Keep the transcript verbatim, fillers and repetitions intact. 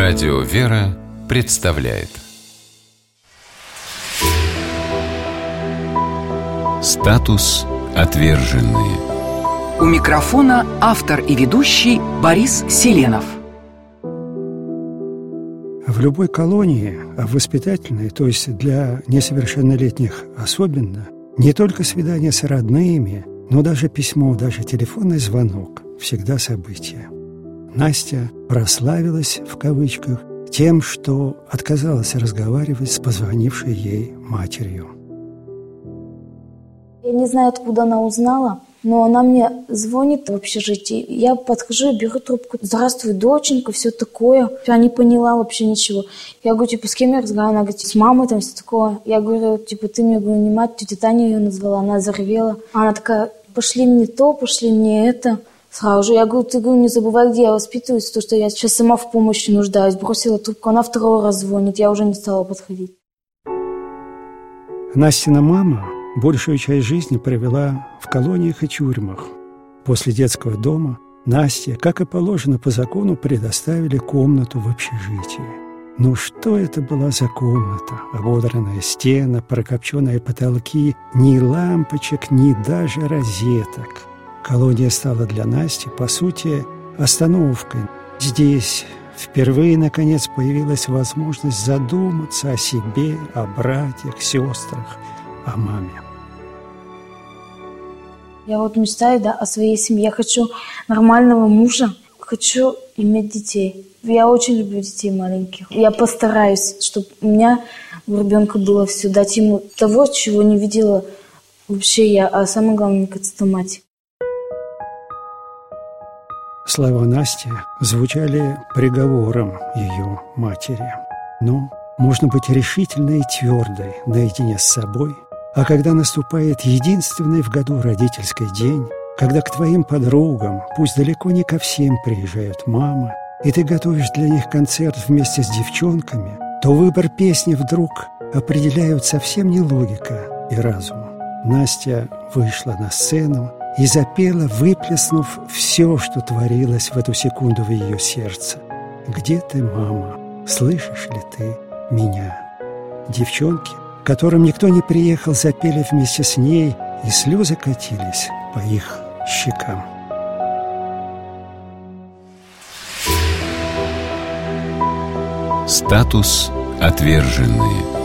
Радио «Вера» представляет «Статус отверженные». У микрофона автор и ведущий Борис Селенов. В любой колонии, а в воспитательной, то есть для несовершеннолетних особенно, не только свидание с родными, но даже письмо, даже телефонный звонок – всегда событие. Настя прославилась, в кавычках, тем, что отказалась разговаривать с позвонившей ей матерью. Я не знаю, откуда она узнала, но она мне звонит в общежитии. Я подхожу и беру трубку. «Здравствуй, доченька», все такое. Я не поняла вообще ничего. Я говорю, типа, с кем я разговариваю? Она говорит, с мамой там все такое. Я говорю, типа, ты мне, говорю, не мать, тетя Таня ее назвала. Она заревела. Она такая, пошли мне то, пошли мне это. Сразу же. Я говорю, ты, говорю, не забывай, где я воспитываюсь, то, что я сейчас сама в помощи нуждаюсь. Бросила трубку, она второй раз звонит. Я уже не стала подходить. Настина мама большую часть жизни провела в колониях и тюрьмах. После детского дома Насте, как и положено по закону, предоставили комнату в общежитии. Ну что это была за комната? Ободранная стена, прокопченные потолки, ни лампочек, ни даже розеток. Колония стала для Насти, по сути, остановкой. Здесь впервые, наконец, появилась возможность задуматься о себе, о братьях, сестрах, о маме. Я вот мечтаю, да, о своей семье. Я хочу нормального мужа, хочу иметь детей. Я очень люблю детей маленьких. Я постараюсь, чтобы у меня у ребенка было все, дать ему того, чего не видела вообще я, а самое главное, наконец-то мать. Слова Насти звучали приговором ее матери. Но можно быть решительной и твердой наедине с собой, а когда наступает единственный в году родительский день, когда к твоим подругам, пусть далеко не ко всем, приезжают мамы, и ты готовишь для них концерт вместе с девчонками, то выбор песни вдруг определяют совсем не логика и разум. Настя вышла на сцену и запела, выплеснув все, что творилось в эту секунду в ее сердце. «Где ты, мама? Слышишь ли ты меня?» Девчонки, которым никто не приехал, запели вместе с ней, и слезы катились по их щекам. Статус отверженные.